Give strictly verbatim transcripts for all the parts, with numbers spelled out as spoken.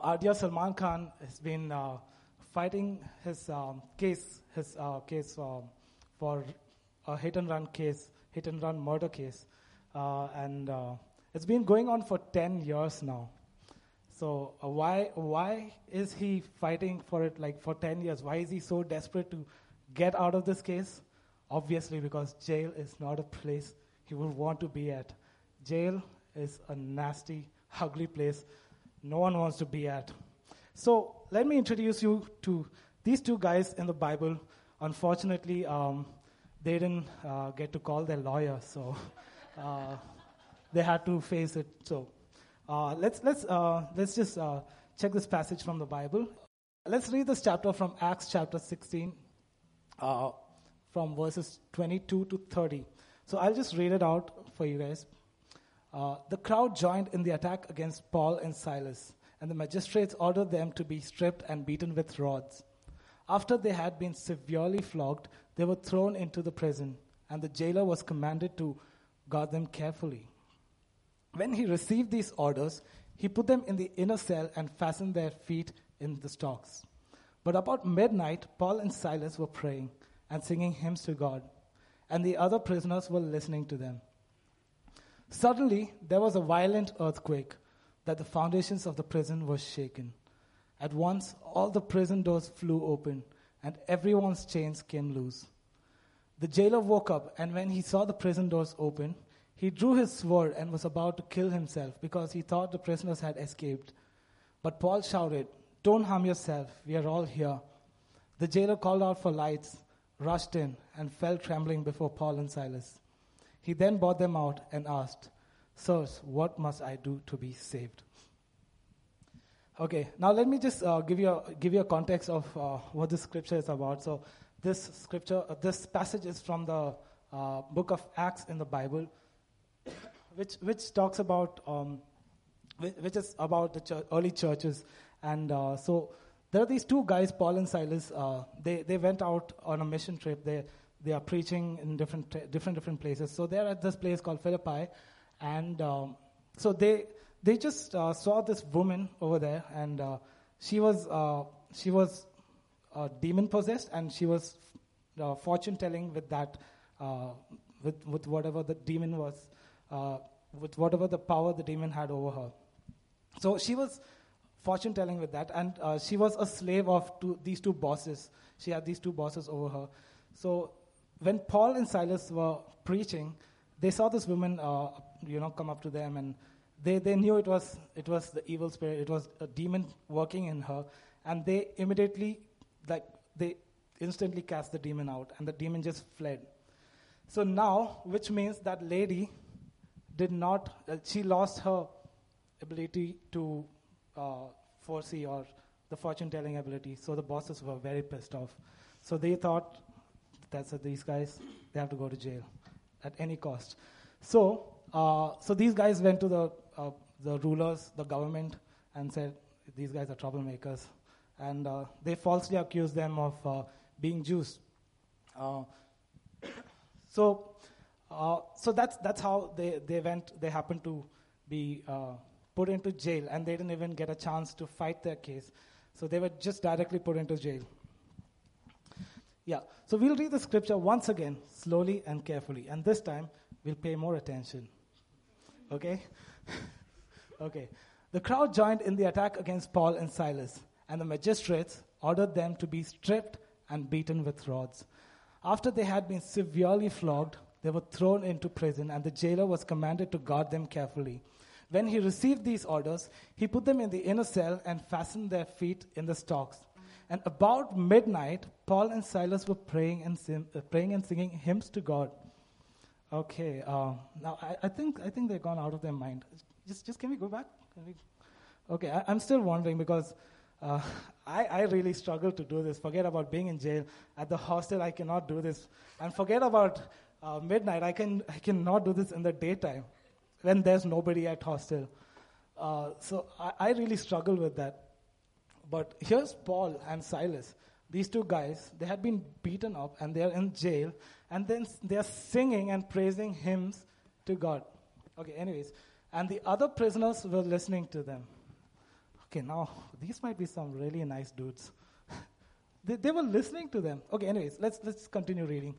Our dear Salman Khan has been uh, fighting his um, case, his uh, case um, for a hit and run case, hit and run murder case, uh, and uh, it's been going on for ten years now. So uh, why why is he fighting for it like for ten years? Why is he so desperate to get out of this case? Obviously, because jail is not a place he would want to be at. Jail is a nasty, ugly place no one wants to be at. So let me introduce you to these two guys in the Bible. Unfortunately, um, they didn't uh, get to call their lawyer, so uh, they had to face it. So uh, let's let's uh, let's just uh, check this passage from the Bible. Let's read this chapter from Acts chapter sixteen, uh, from verses twenty-two to thirty. So I'll just read it out for you guys. Uh, the crowd joined in the attack against Paul and Silas, and the magistrates ordered them to be stripped and beaten with rods. After they had been severely flogged, they were thrown into the prison, and the jailer was commanded to guard them carefully. When he received these orders, he put them in the inner cell and fastened their feet in the stocks. But about midnight, Paul and Silas were praying and singing hymns to God, and the other prisoners were listening to them. Suddenly, there was a violent earthquake, that the foundations of the prison were shaken. At once, all the prison doors flew open, and everyone's chains came loose. The jailer woke up, and when he saw the prison doors open, he drew his sword and was about to kill himself because he thought the prisoners had escaped. But Paul shouted, "Don't harm yourself, we are all here." The jailer called out for lights, rushed in, and fell trembling before Paul and Silas. He then brought them out and asked, "Sirs, what must I do to be saved?" Okay, now let me just uh, give you a, give you a context of uh, what this scripture is about. So, this scripture, uh, this passage is from the uh, book of Acts in the Bible, which which talks about um, which, which is about the church, early churches, and uh, so there are these two guys, Paul and Silas. Uh, they they went out on a mission trip. They They are preaching in different different different places. So they're at this place called Philippi, and um, so they they just uh, saw this woman over there, and uh, she was uh, she was uh, demon possessed, and she was uh, fortune telling with that uh, with with whatever the demon was, uh, with whatever the power the demon had over her. So she was fortune telling with that, and uh, she was a slave of two, these two bosses. She had these two bosses over her. So when Paul and Silas were preaching, they saw this woman, uh, you know, come up to them, and they, they knew it was it was the evil spirit, it was a demon working in her, and they immediately, like, they instantly cast the demon out, and the demon just fled. So now, which means that lady did not, uh, she lost her ability to uh, foresee or the fortune-telling ability. So the bosses were very pissed off. So they thought, that's it, these guys, they have to go to jail at any cost. So uh, so these guys went to the uh, the rulers, the government, and said, these guys are troublemakers. And uh, they falsely accused them of uh, being Jews. Uh, so uh, so that's that's how they, they went, they happened to be uh, put into jail, and they didn't even get a chance to fight their case. So they were just directly put into jail. Yeah, so we'll read the scripture once again, slowly and carefully, and this time we'll pay more attention. Okay? Okay. The crowd joined in the attack against Paul and Silas, and the magistrates ordered them to be stripped and beaten with rods. After they had been severely flogged, they were thrown into prison, and the jailer was commanded to guard them carefully. When he received these orders, he put them in the inner cell and fastened their feet in the stocks. And about midnight, Paul and Silas were praying and sim- uh, praying and singing hymns to God. Okay, uh, now I, I think I think they've gone out of their mind. Just, just can we go back? Can we? Okay, I, I'm still wondering because uh, I, I really struggle to do this. Forget about being in jail. At the hostel, I cannot do this. And forget about uh, midnight. I can I cannot do this in the daytime when there's nobody at hostel. Uh, so I, I really struggle with that. But here's Paul and Silas. These two guys, they had been beaten up and they're in jail, and then they're singing and praising hymns to God. Okay, anyways. And the other prisoners were listening to them. okay, now these might be some really nice dudes. they, they were listening to them. Okay, anyways, let's let's continue reading.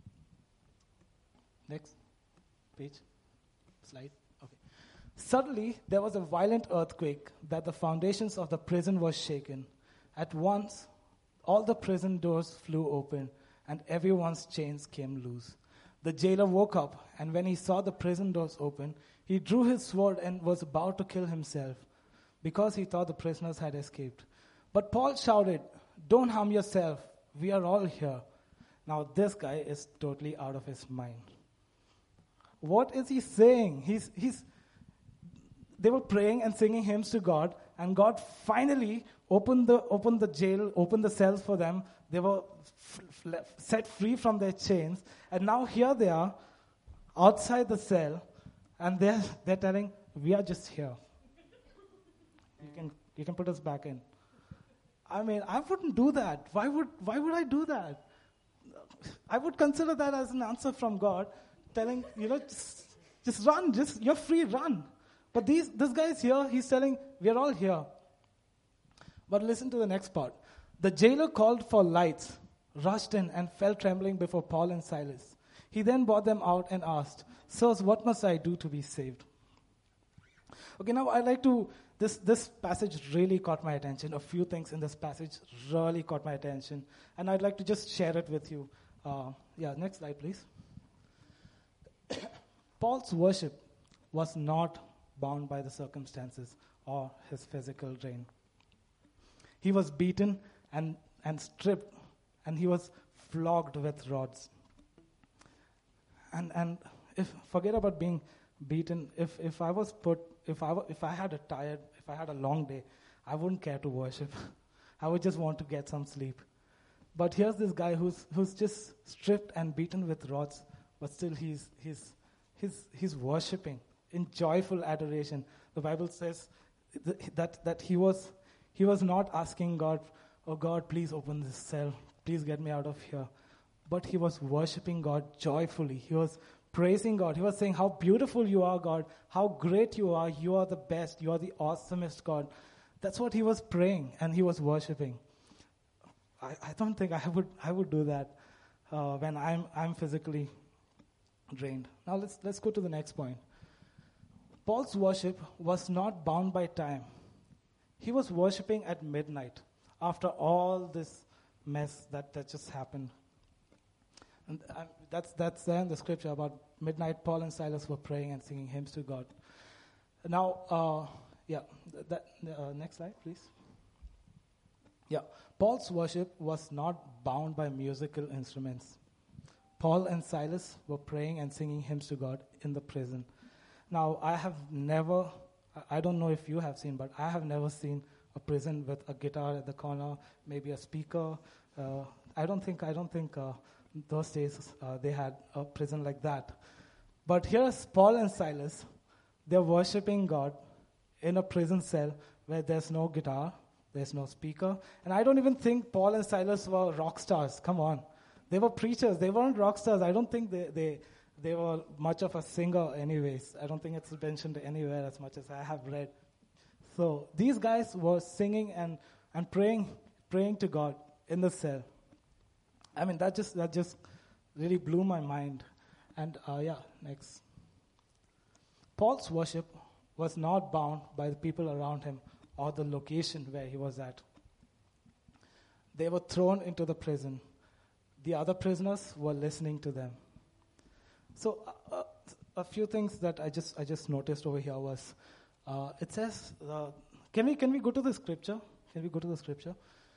Next page, slide. Okay. Suddenly, there was a violent earthquake that the foundations of the prison were shaken. At once, all the prison doors flew open, and everyone's chains came loose. The jailer woke up, and when he saw the prison doors open, he drew his sword and was about to kill himself, because he thought the prisoners had escaped. But Paul shouted, "Don't harm yourself. We are all here." Now, this guy is totally out of his mind. What is he saying? He's, he's, they were praying and singing hymns to God, and God finally opened the, opened the jail, opened the cells for them. They were f- f- set free from their chains, and now here they are, outside the cell, and they're, they're telling, "We are just here. You can, you can put us back in." I mean, I wouldn't do that. Why would, why would I do that? I would consider that as an answer from God, telling, you know, just, just run, just, you're free, run. But these, this guy is here, he's telling, "We're all here." But listen to the next part. The jailer called for lights, rushed in, and fell trembling before Paul and Silas. He then brought them out and asked, "Sirs, what must I do to be saved?" Okay, now I'd like to, this, this passage really caught my attention. A few things in this passage really caught my attention. And I'd like to just share it with you. Uh, yeah, next slide, please. Paul's worship was not bound by the circumstances or his physical reign. He was beaten and, and stripped, and he was flogged with rods. And and if forget about being beaten, if if I was put, if I if I had a tired, if I had a long day, I wouldn't care to worship. I would just want to get some sleep. But here's this guy who's who's just stripped and beaten with rods, but still he's he's he's he's worshiping in joyful adoration. The Bible says th- that that he was he was not asking God, "Oh God, please open this cell, please get me out of here," but he was worshiping God joyfully. He was praising God. He was saying, "How beautiful you are, God! How great you are! You are the best. You are the awesomest, God." That's what he was praying, and he was worshiping. I, I don't think I would I would do that uh, when I'm I'm physically drained. Now let's let's go to the next point. Paul's worship was not bound by time. He was worshiping at midnight after all this mess that, that just happened. And uh, that's that's there in the scripture about midnight. Paul and Silas were praying and singing hymns to God. Now, uh, yeah, th- that uh, next slide, please. Yeah, Paul's worship was not bound by musical instruments. Paul and Silas were praying and singing hymns to God in the prison. Now, I have never, I don't know if you have seen, but I have never seen a prison with a guitar at the corner, maybe a speaker. Uh, I don't think, I don't think uh, those days uh, they had a prison like that. But here's Paul and Silas. They're worshiping God in a prison cell where there's no guitar, there's no speaker. And I don't even think Paul and Silas were rock stars. Come on. They were preachers. They weren't rock stars. I don't think they, they, they were much of a singer anyways. I don't think it's mentioned anywhere as much as I have read. So these guys were singing and, and praying praying to God in the cell. I mean, that just that just really blew my mind. And uh, yeah, next. Paul's worship was not bound by the people around him or the location where he was at. They were thrown into the prison. The other prisoners were listening to them. So uh, a few things that I just I just noticed over here was, uh, it says, uh, can we can we go to the scripture? Can we go to the scripture?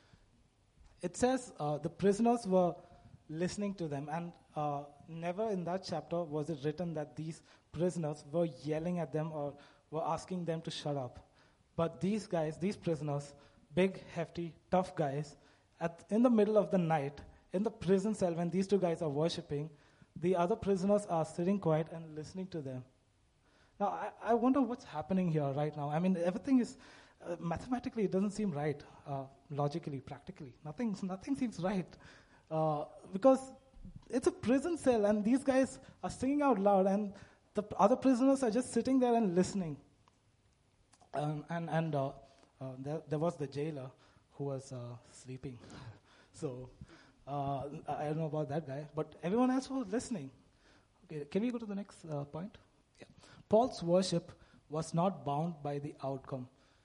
It says uh, the prisoners were listening to them, and uh, never in that chapter was it written that these prisoners were yelling at them or were asking them to shut up. But these guys, these prisoners, big, hefty, tough guys, at in the middle of the night, in the prison cell, when these two guys are worshiping, the other prisoners are sitting quiet and listening to them. Now, I, I wonder what's happening here right now. I mean, everything is, uh, mathematically, it doesn't seem right, uh, logically, practically. Nothing, nothing seems right. Uh, because it's a prison cell, and these guys are singing out loud, and the other prisoners are just sitting there and listening. Um, and and uh, uh, there, there was the jailer who was uh, sleeping. So uh, I don't know about that guy, but everyone else was listening. Okay, can we go to the next uh, point? Yeah. Paul's worship was not bound by the outcome.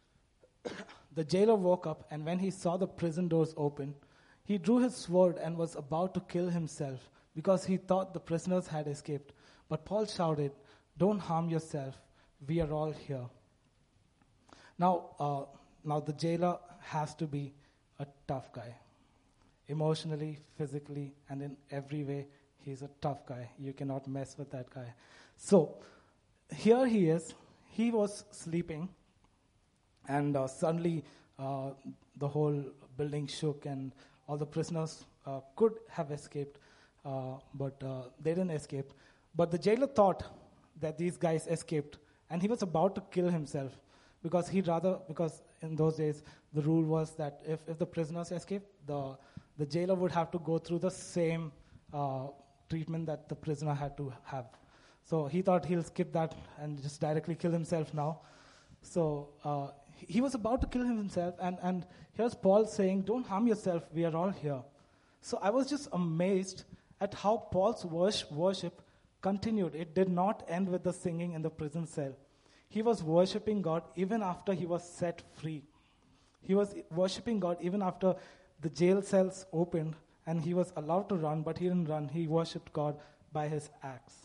The jailer woke up, and when he saw the prison doors open, he drew his sword and was about to kill himself because he thought the prisoners had escaped. But Paul shouted, "Don't harm yourself. We are all here." Now, uh, now the jailer has to be a tough guy. Emotionally, physically, and in every way, he's a tough guy. You cannot mess with that guy. So, here he is. He was sleeping, and uh, suddenly uh, the whole building shook, and all the prisoners uh, could have escaped, uh, but uh, they didn't escape. But the jailer thought that these guys escaped, and he was about to kill himself, because he'd rather, because in those days the rule was that if, if the prisoners escaped, the the jailer would have to go through the same uh, treatment that the prisoner had to have. So he thought he'll skip that and just directly kill himself now. So uh, he was about to kill himself, and, and here's Paul saying, "Don't harm yourself, we are all here." So I was just amazed at how Paul's wors- worship continued. It did not end with the singing in the prison cell. He was worshiping God even after he was set free. He was worshiping God even after the jail cells opened and he was allowed to run, but he didn't run. He worshipped God by his acts.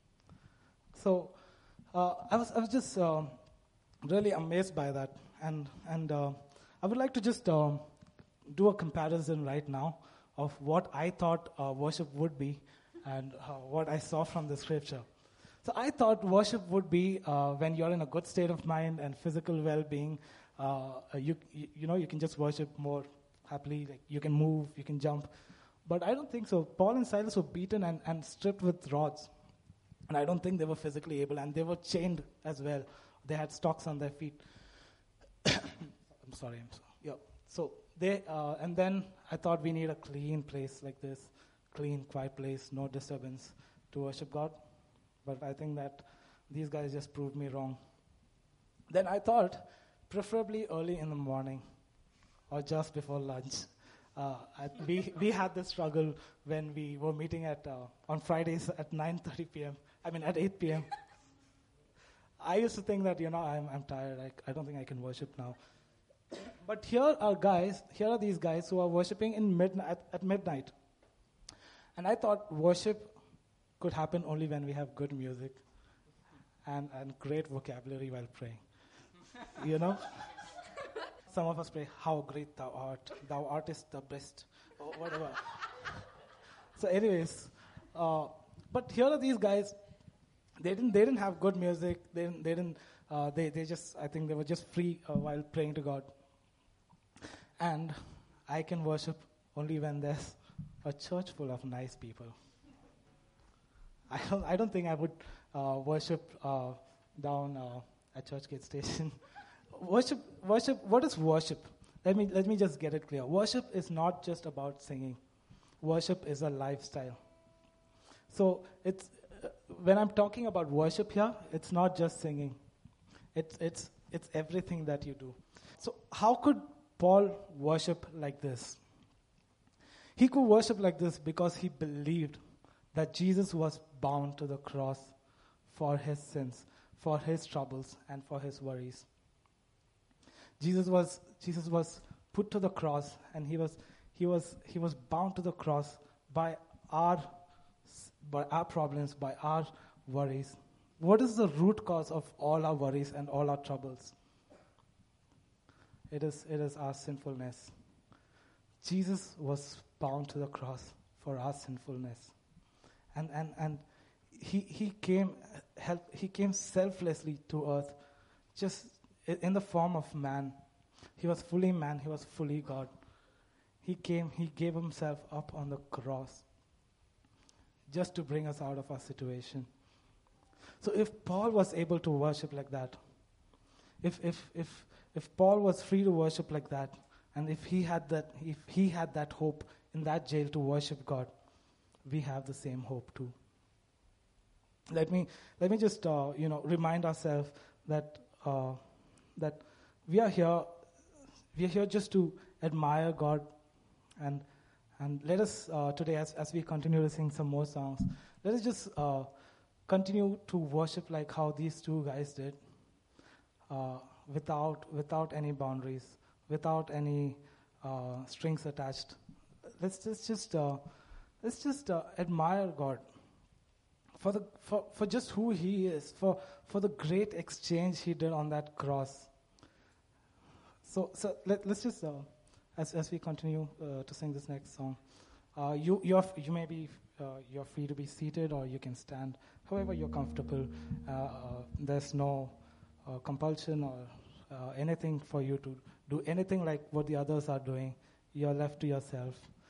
So uh, I was I was just uh, really amazed by that, and and uh, I would like to just uh, do a comparison right now of what I thought uh, worship would be and uh, what I saw from the scripture. So I thought worship would be uh, when you're in a good state of mind and physical well-being. Uh, you, you you know you can just worship more happily. Like you can move, you can jump. But I don't think so. Paul and Silas were beaten and, and stripped with rods. And I don't think they were physically able. And they were chained as well. They had stocks on their feet. I'm sorry. I'm sorry. Yeah. So they, uh, and then I thought we need a clean place like this. Clean, quiet place, no disturbance to worship God. But I think that these guys just proved me wrong. Then I thought, preferably early in the morning or just before lunch. Uh, I, we we had this struggle when we were meeting at uh, on Fridays at nine thirty p.m. I mean at eight p.m. I used to think that you know I'm I'm tired. I I don't think I can worship now. But here are guys. Here are these guys who are worshiping in midnight at, at midnight. And I thought worship could happen only when we have good music and and great vocabulary while praying. You know. Some of us pray, "How great thou art, thou artist the best," or whatever. So anyways, uh, but here are these guys, they didn't they didn't have good music, they didn't, they didn't, uh, they, they just, I think they were just free uh, while praying to God. And I can worship only when there's a church full of nice people. I don't, I don't think I would uh, worship uh, down uh, at Churchgate Station. Worship, worship. What is worship? Let me let me just get it clear. Worship is not just about singing. Worship is a lifestyle. So it's uh, when I'm talking about worship here, it's not just singing. It's it's it's everything that you do. So how could Paul worship like this? He could worship like this because he believed that Jesus was bound to the cross for his sins, for his troubles, and for his worries. Jesus was Jesus was put to the cross, and he was he was he was bound to the cross by our by our problems, by our worries. What is the root cause of all our worries and all our troubles? It is it is our sinfulness. Jesus was bound to the cross for our sinfulness, and and and he he came help he came selflessly to earth, just in the form of man. He was fully man, he was fully God. He came, he gave himself up on the cross just to bring us out of our situation. So if Paul was able to worship like that, if if if if Paul was free to worship like that, and if he had that if he had that hope in that jail to worship God, we have the same hope too. Let me let me just uh, you know remind ourselves that uh, that we are here We are here just to admire God, and and let us uh, today, as as we continue to sing some more songs, let us just uh, continue to worship like how these two guys did, uh, without without any boundaries, without any uh, strings attached. Let's just just uh, let's just uh, admire God for the for, for just who He is, for for the great exchange He did on that cross. So so let, let's just uh, as as we continue uh, to sing this next song, uh, you you are, you may be uh, you're free to be seated or you can stand, however you're comfortable. Uh, uh, there's no uh, compulsion or uh, anything for you to do anything like what the others are doing. You're left to yourself.